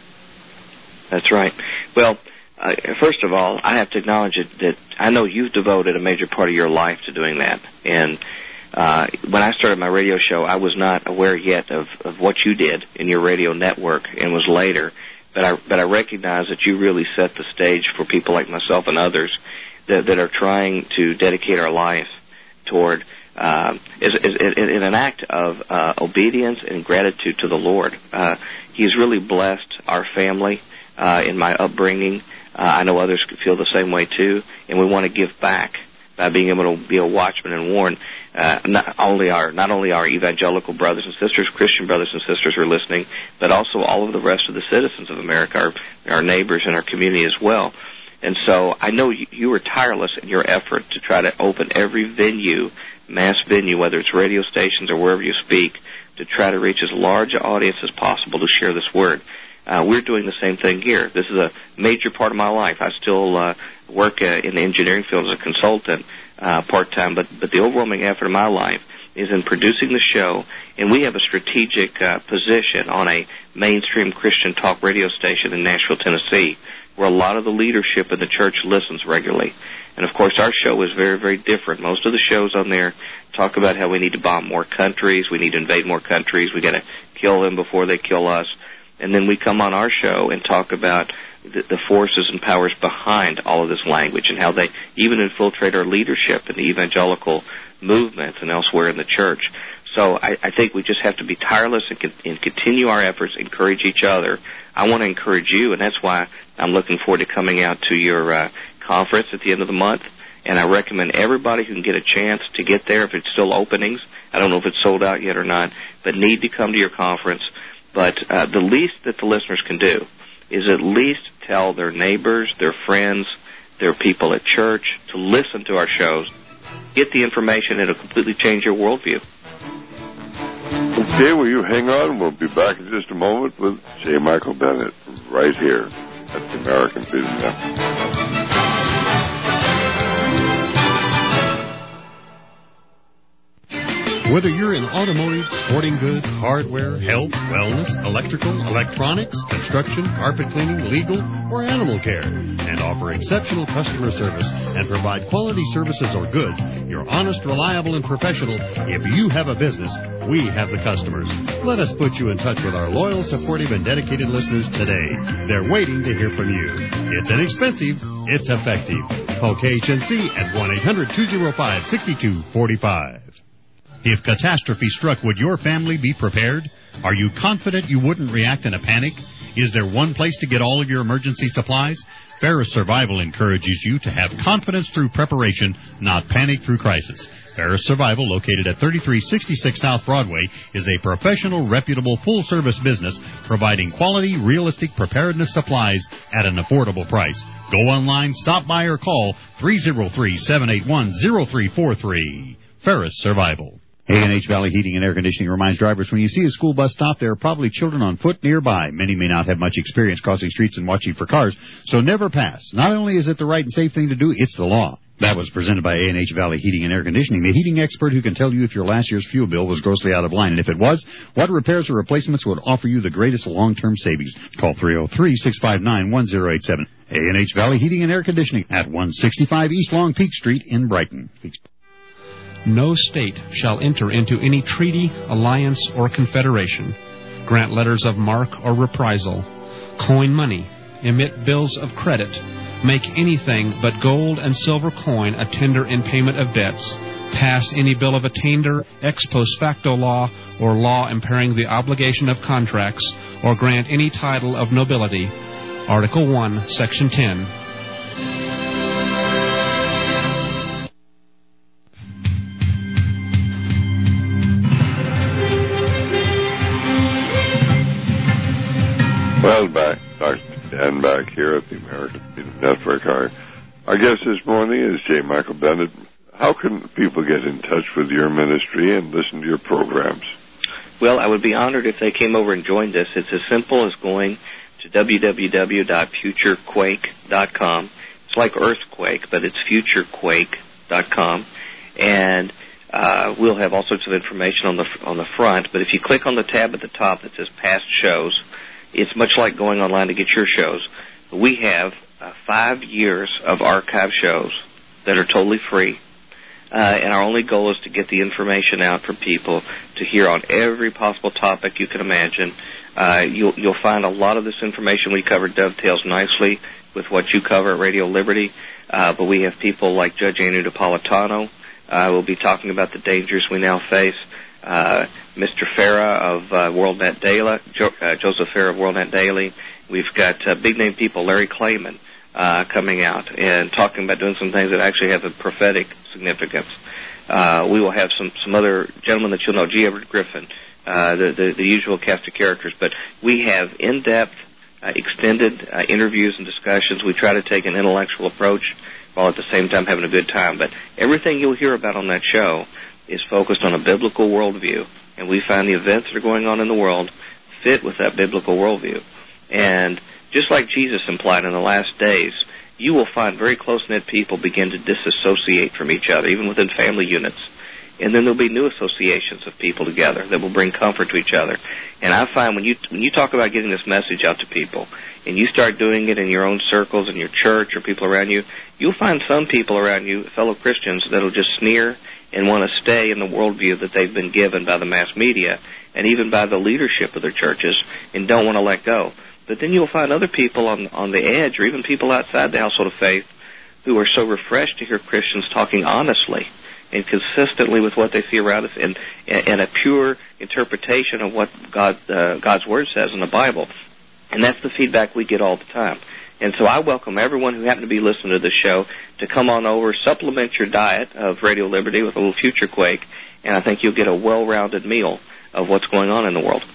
That's right. Well, uh, first of all, I have to acknowledge it, that I know you've devoted a major part of your life to doing that. And uh, when I started my radio show, I was not aware yet of, of what you did in your radio network, and was later. But I, but I recognize that you really set the stage for people like myself and others that, that are trying to dedicate our life toward, uh, is, is, is, in an act of uh, obedience and gratitude to the Lord. Uh, he's really blessed our family uh, in my upbringing. Uh, I know others could feel the same way too, and we want to give back by being able to be a watchman and warn. Uh, not only our not only our evangelical brothers and sisters, Christian brothers and sisters who are listening, but also all of the rest of the citizens of America, our, our neighbors and our community as well. And so I know you, you were tireless in your effort to try to open every venue, mass venue, whether it's radio stations or wherever you speak, to try to reach as large an audience as possible to share this word. Uh, we're doing the same thing here. This is a major part of my life. I still uh, work uh, in the engineering field as a consultant uh, part-time, but, but the overwhelming effort of my life is in producing the show, and we have a strategic uh, position on a mainstream Christian talk radio station in Nashville, Tennessee, where a lot of the leadership in the church listens regularly. And, of course, our show is very, very different. Most of the shows on there talk about how we need to bomb more countries, we need to invade more countries, we got to kill them before they kill us. And then we come on our show and talk about the, the forces and powers behind all of this language and how they even infiltrate our leadership in the evangelical movements and elsewhere in the church. So I, I think we just have to be tireless and, con- and continue our efforts, encourage each other. I want to encourage you, and that's why I'm looking forward to coming out to your uh, conference at the end of the month. And I recommend everybody who can get a chance to get there, if it's still openings. I don't know if it's sold out yet or not, but need to come to your conference. But uh, the least that the listeners can do is at least tell their neighbors, their friends, their people at church to listen to our shows. Get the information. It'll completely change your worldview. Okay, well, you hang on. We'll be back in just a moment with J. Michael Bennett right here at the American Freedom Network. Whether you're in automotive, sporting goods, hardware, health, wellness, electrical, electronics, construction, carpet cleaning, legal, or animal care, and offer exceptional customer service and provide quality services or goods, you're honest, reliable, and professional. If you have a business, we have the customers. Let us put you in touch with our loyal, supportive, and dedicated listeners today. They're waiting to hear from you. It's inexpensive. It's effective. Call K H N C at one eight hundred two oh five six two four five. If catastrophe struck, would your family be prepared? Are you confident you wouldn't react in a panic? Is there one place to get all of your emergency supplies? Ferris Survival encourages you to have confidence through preparation, not panic through crisis. Ferris Survival, located at thirty-three sixty-six South Broadway, is a professional, reputable, full-service business providing quality, realistic preparedness supplies at an affordable price. Go online, stop by, or call three oh three, seven eight one, oh three four three. Ferris Survival. A and H Valley Heating and Air Conditioning reminds drivers when you see a school bus stop, there are probably children on foot nearby. Many may not have much experience crossing streets and watching for cars, so never pass. Not only is it the right and safe thing to do, it's the law. That was presented by A and H Valley Heating and Air Conditioning, the heating expert who can tell you if your last year's fuel bill was grossly out of line, and if it was, what repairs or replacements would offer you the greatest long-term savings. Call three oh three, six five nine, one oh eight seven. A and H Valley Heating and Air Conditioning at one sixty-five East Long Peak Street in Brighton. No state shall enter into any treaty, alliance, or confederation, grant letters of marque or reprisal, coin money, emit bills of credit, make anything but gold and silver coin a tender in payment of debts, pass any bill of attainder, ex post facto law, or law impairing the obligation of contracts, or grant any title of nobility. Article one, Section ten. Well, back, Doctor Dan back here at the American Freedom Network. Our, our guest this morning is J. Michael Bennett. How can people get in touch with your ministry and listen to your programs? Well, I would be honored if they came over and joined us. It's as simple as going to w w w dot future quake dot com. It's like earthquake, but it's future quake dot com. And uh, we'll have all sorts of information on the on the front. But if you click on the tab at the top that says Past Shows, it's much like going online to get your shows. We have uh, five years of archive shows that are totally free. Uh, and our only goal is to get the information out for people to hear on every possible topic you can imagine. Uh, you'll, you'll find a lot of this information we cover dovetails nicely with what you cover at Radio Liberty. Uh, but we have people like Judge Andrew Napolitano. Uh, we'll be talking about the dangers we now face. Uh, Mister Farah of uh, WorldNet Daily, jo- uh, Joseph Farah of WorldNet Daily. We've got uh, big-name people, Larry Klayman, uh, coming out and talking about doing some things that actually have a prophetic significance. Uh, we will have some, some other gentlemen that you'll know, G. Everett Griffin, uh, the, the, the usual cast of characters. But we have in-depth, uh, extended uh, interviews and discussions. We try to take an intellectual approach while at the same time having a good time. But everything you'll hear about on that show is focused on a biblical worldview, and we find the events that are going on in the world fit with that biblical worldview. And just like Jesus implied in the last days, you will find very close-knit people begin to disassociate from each other, even within family units. And then there'll be new associations of people together that will bring comfort to each other. And I find when you when you talk about getting this message out to people, and you start doing it in your own circles, in your church, or people around you, you'll find some people around you, fellow Christians, that'll just sneer and want to stay in the worldview that they've been given by the mass media and even by the leadership of their churches and don't want to let go. But then you'll find other people on on the edge, or even people outside the household of faith, who are so refreshed to hear Christians talking honestly and consistently with what they see around us, and, and a pure interpretation of what God uh, God's Word says in the Bible. And that's the feedback we get all the time. And so I welcome everyone who happened to be listening to this show to come on over, supplement your diet of Radio Liberty with a little Future Quake, and I think you'll get a well-rounded meal of what's going on in the world.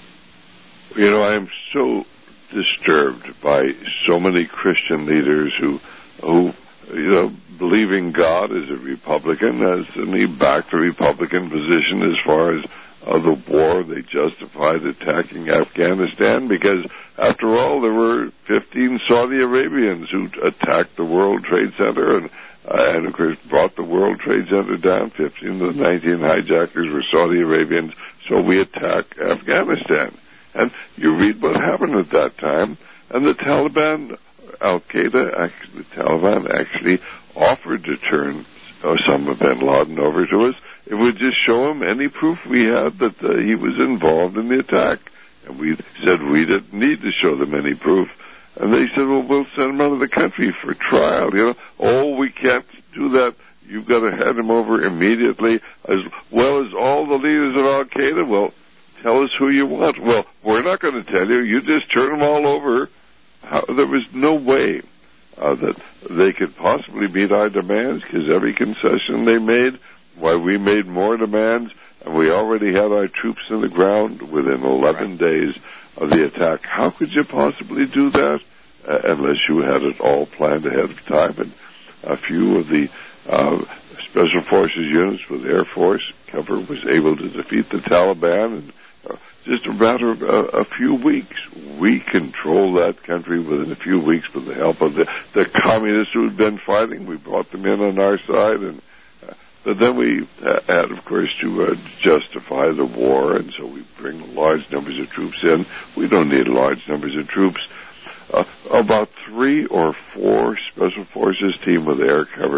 You know, I am so disturbed by so many Christian leaders who, who you know, believing God is a Republican, as and he backed the Republican position as far as uh, the war. They justified attacking Afghanistan because, after all, there were fifteen Saudi Arabians who attacked the World Trade Center and, uh, and of course, brought the World Trade Center down. fifteen of the nineteen hijackers were Saudi Arabians, so we attack Afghanistan. And you read what happened at that time, and the Taliban, Al-Qaeda, actually, the Taliban actually offered to turn Osama bin Laden over to us. It would just show him any proof we had that uh, he was involved in the attack. And we said we didn't need to show them any proof. And they said, well, we'll send him out of the country for trial. You know, oh, we can't do that. You've got to hand him over immediately, as well as all the leaders of Al-Qaeda. Well, tell us who you want. Well, we're not going to tell you. You just turn them all over. How, there was no way uh, that they could possibly meet our demands, because every concession they made, why, we made more demands, and we already had our troops in the ground within eleven days of the attack. How could you possibly do that uh, unless you had it all planned ahead of time? And a few of the uh, Special Forces units with Air Force cover was able to defeat the Taliban, and uh, just a matter of uh, a few weeks, we controlled that country within a few weeks with the help of the, the communists who had been fighting. We brought them in on our side, and uh, but then we uh, had, of course, to uh, justify the war, and so we bring large numbers of troops in. We don't need large numbers of troops. Uh, about three or four Special Forces team with air cover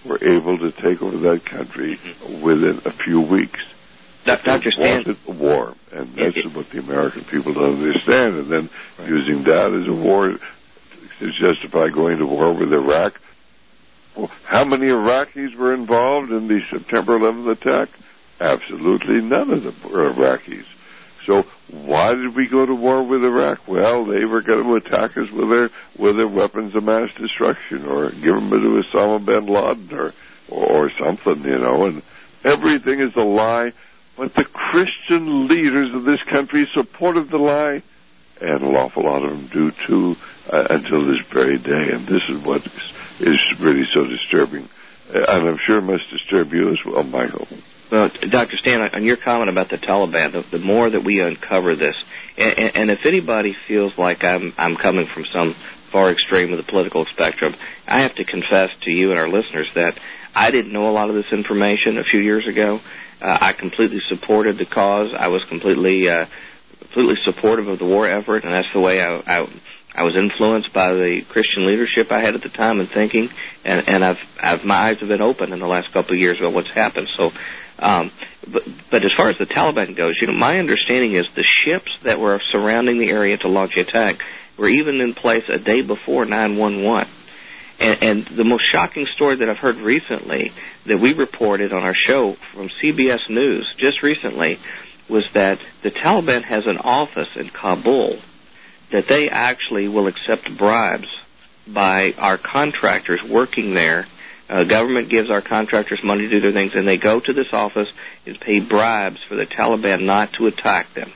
were able to take over that country within a few weeks. Doctor Stan, wanted a war, and that's it, what the American people don't understand. And then right. using that as a war to justify going to war with Iraq. Well, how many Iraqis were involved in the September eleventh attack? Absolutely none of them were Iraqis. So why did we go to war with Iraq? Well, they were going to attack us with their with their weapons of mass destruction, or give them to Osama bin Laden, or or something, you know. And everything is a lie. But the Christian leaders of this country supported the lie, and an awful lot of them do too, uh, until this very day. And this is what is, is really so disturbing, uh, and I'm sure it must disturb you as well, Michael. Well, Doctor Stan, on your comment about the Taliban, the, the more that we uncover this, and, and if anybody feels like I'm I'm coming from some far extreme of the political spectrum, I have to confess to you and our listeners that I didn't know a lot of this information a few years ago. Uh, I completely supported the cause. I was completely uh, completely supportive of the war effort, and that's the way I, I I was influenced by the Christian leadership I had at the time and thinking, and, and I've, I've my eyes have been opened in the last couple of years about what's happened. So, um, but but as far as the Taliban goes, you know, my understanding is the ships that were surrounding the area to launch the attack were even in place a day before nine one one. And, and the most shocking story that I've heard recently that we reported on our show from C B S News just recently was that the Taliban has an office in Kabul that they actually will accept bribes by our contractors working there. Uh, government gives our contractors money to do their things, and they go to this office and pay bribes for the Taliban not to attack them.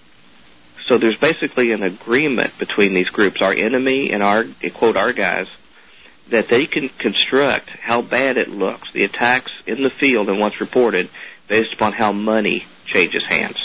So there's basically an agreement between these groups, our enemy and our, quote, our guys, that they can construct how bad it looks, the attacks in the field and what's reported, based upon how money changes hands.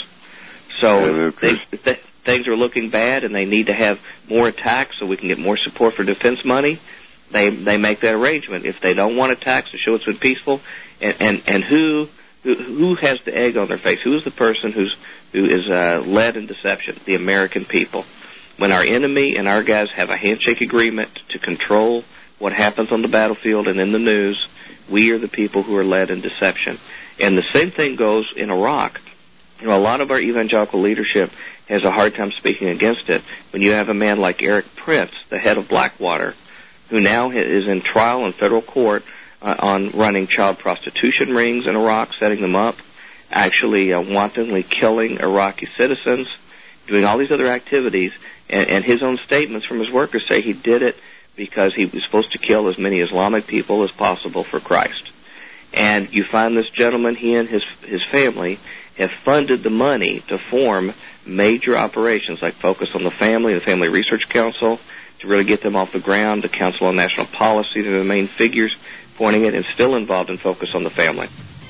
So if, they, if they, things are looking bad and they need to have more attacks so we can get more support for defense money, they they make that arrangement. If they don't want attacks to show it's been peaceful, and, and, and who, who who has the egg on their face? Who is the person who's who is uh, led in deception? The American people. When our enemy and our guys have a handshake agreement to control what happens on the battlefield and in the news, we are the people who are led in deception. And the same thing goes in Iraq. You know, a lot of our evangelical leadership has a hard time speaking against it. When you have a man like Eric Prince, the head of Blackwater, who now is in trial in federal court uh, on running child prostitution rings in Iraq, setting them up, actually uh, wantonly killing Iraqi citizens, doing all these other activities, and, and his own statements from his workers say he did it because he was supposed to kill as many Islamic people as possible for Christ. And you find this gentleman, he and his his family, have funded the money to form major operations like Focus on the Family, the Family Research Council, to really get them off the ground, the Council on National Policy, they're the main figures pointing it, and still involved in Focus on the Family.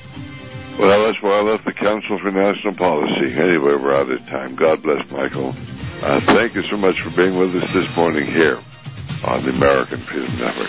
Well, that's why I left the Council for National Policy. Anyway, we're out of time. God bless, Michael. Uh, thank you so much for being with us this morning here on the American Freedom Network.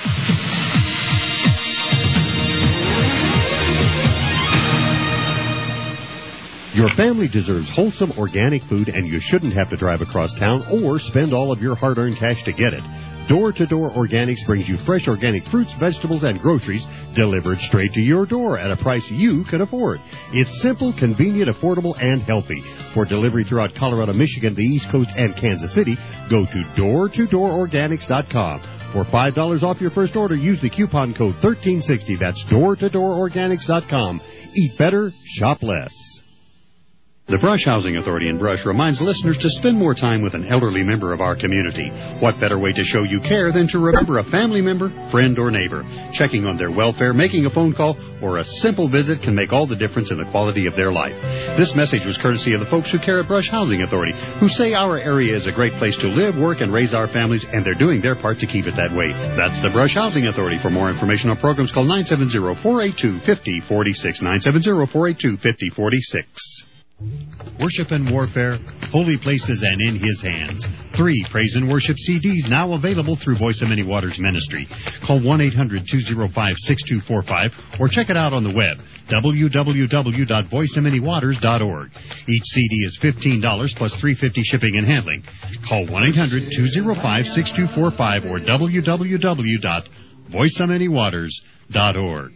Your family deserves wholesome organic food, and you shouldn't have to drive across town or spend all of your hard-earned cash to get it. Door-to-Door Organics brings you fresh organic fruits, vegetables, and groceries delivered straight to your door at a price you can afford. It's simple, convenient, affordable, and healthy. For delivery throughout Colorado, Michigan, the East Coast, and Kansas City, go to door to door organics dot com. For five dollars off your first order, use the coupon code thirteen sixty. That's door to door organics dot com. Eat better, shop less. The Brush Housing Authority in Brush reminds listeners to spend more time with an elderly member of our community. What better way to show you care than to remember a family member, friend, or neighbor? Checking on their welfare, making a phone call, or a simple visit can make all the difference in the quality of their life. This message was courtesy of the folks who care at Brush Housing Authority, who say our area is a great place to live, work, and raise our families, and they're doing their part to keep it that way. That's the Brush Housing Authority. For more information on programs, call nine seven zero, four eight two, five zero four six, nine seven zero, four eight two, five zero four six. Worship and Warfare, Holy Places and In His Hands. Three praise and worship C Ds now available through Voice of Many Waters Ministry. Call one eight hundred, two oh five, six two four five or check it out on the web, w w w dot voice of many waters dot org. Each C D is fifteen dollars plus three dollars and fifty cents shipping and handling. Call one eight hundred, two oh five, six two four five or w w w dot voice of many waters dot org.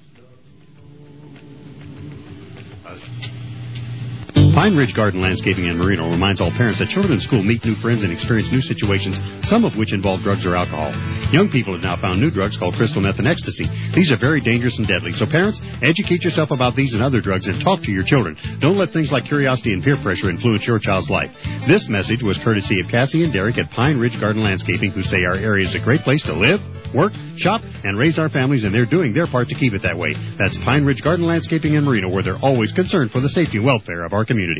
Pine Ridge Garden Landscaping in Marino reminds all parents that children in school meet new friends and experience new situations, some of which involve drugs or alcohol. Young people have now found new drugs called crystal meth and ecstasy. These are very dangerous and deadly. So parents, educate yourself about these and other drugs and talk to your children. Don't let things like curiosity and peer pressure influence your child's life. This message was courtesy of Cassie and Derek at Pine Ridge Garden Landscaping, who say our area is a great place to live, work, shop, and raise our families, and they're doing their part to keep it that way. That's Pine Ridge Garden Landscaping in Marino, where they're always concerned for the safety and welfare of our community.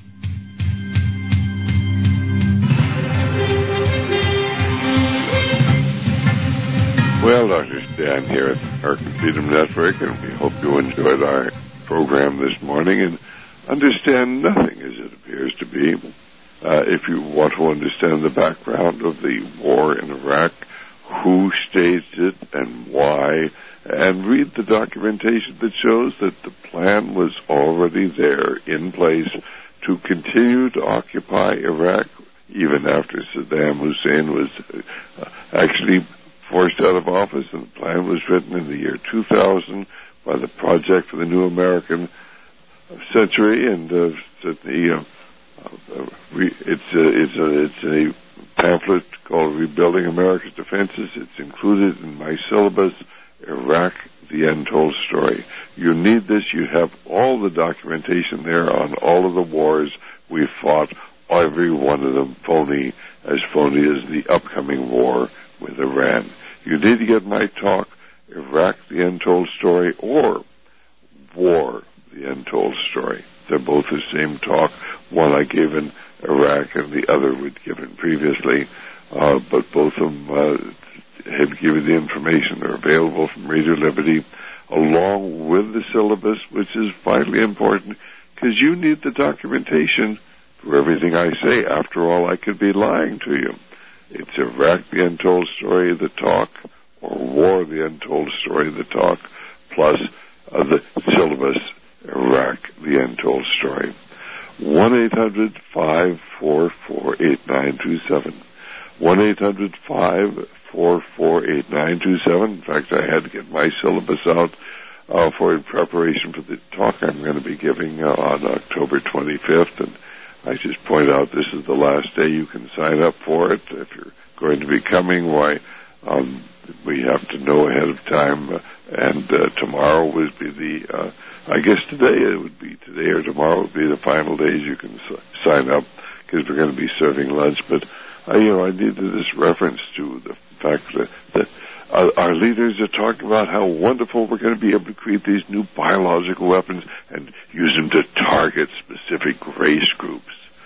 Well, Doctor Stan here at the American Freedom Network, and we hope you enjoyed our program this morning and understand nothing as it appears to be. Uh, if you want to understand the background of the war in Iraq, who staged it and why, and read the documentation that shows that the plan was already there in place to continue to occupy Iraq even after Saddam Hussein was uh, actually forced out of office, and the plan was written in the year two thousand by the Project for the New American Century, and uh, certainly uh, uh, re- it's, a, it's, a, it's a pamphlet called Rebuilding America's Defenses. It's included in my syllabus, Iraq, the Untold Story. You need this. You have all the documentation there on all of the wars we fought, every one of them phony, as phony as the upcoming war with Iran. You need to get my talk, Iraq, the Untold Story, or War, the Untold Story. They're both the same talk. One I gave in Iraq and the other we'd given previously, uh, but both of them uh, had given the information. They're available from Radio Liberty, along with the syllabus, which is vitally important, because you need the documentation for everything I say. After all, I could be lying to you. It's Iraq, the Untold Story, the talk, or War, the Untold Story, the talk, plus uh, the syllabus, Iraq, the Untold Story. one eight hundred five four four eight nine two seven. one eight hundred five four four eight nine two seven. In fact, I had to get my syllabus out uh, for in preparation for the talk I'm going to be giving uh, on October twenty-fifth, and I just point out this is the last day you can sign up for it. If you're going to be coming, why, um, we have to know ahead of time, uh, and uh, tomorrow would be the, uh, I guess today it would be, today or tomorrow would be the final days you can s- sign up, because we're going to be serving lunch. But, uh, you know, I needed this reference to the fact that, that uh, our leaders are talking about how wonderful we're going to be able to create these new biological weapons and use them to target specific race groups.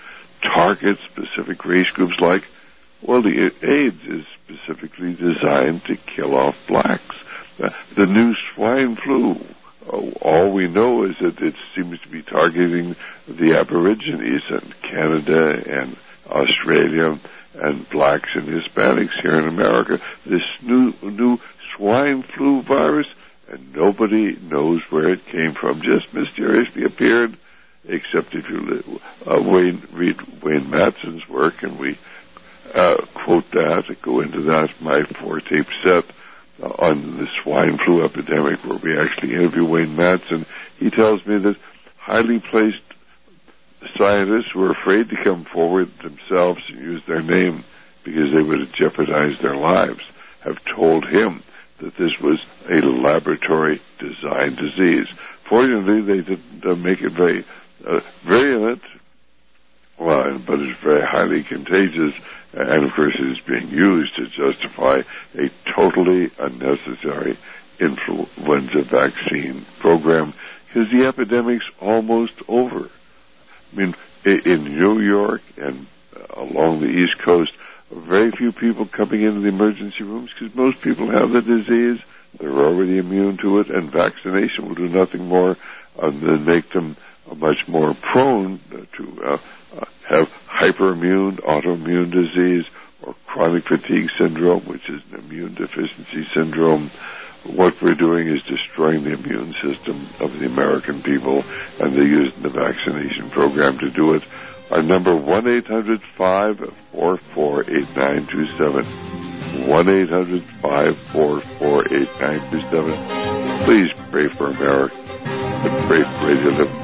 Target specific race groups like, well, the AIDS is specifically designed to kill off blacks. Uh, the new swine flu, uh, all we know is that it seems to be targeting the Aborigines in Canada and Australia and blacks and Hispanics here in America. This new new swine flu virus, and nobody knows where it came from, just mysteriously appeared. Except if you uh, Wayne, read Wayne Matson's work, and we uh, quote that, go into that, my four-tape set uh, on the swine flu epidemic, where we actually interview Wayne Matson. He tells me that highly placed scientists who are afraid to come forward themselves and use their name because they would jeopardize their lives have told him that this was a laboratory-designed disease. Fortunately, they didn't uh, make it very Uh, virulent, well, but it's very highly contagious, and of course it is being used to justify a totally unnecessary influenza vaccine program, because the epidemic's almost over. I mean, in New York and along the East Coast, very few people coming into the emergency rooms, because most people have the disease, they're already immune to it, and vaccination will do nothing more uh, than make them much more prone to uh, uh, have hyperimmune, autoimmune disease, or chronic fatigue syndrome, which is an immune deficiency syndrome. What we're doing is destroying the immune system of the American people, and they're using the vaccination program to do it. Our number, one eight hundred five four four eight nine two seven. one eight hundred five four four eight nine two seven. Please pray for America and pray for Radio Liberty.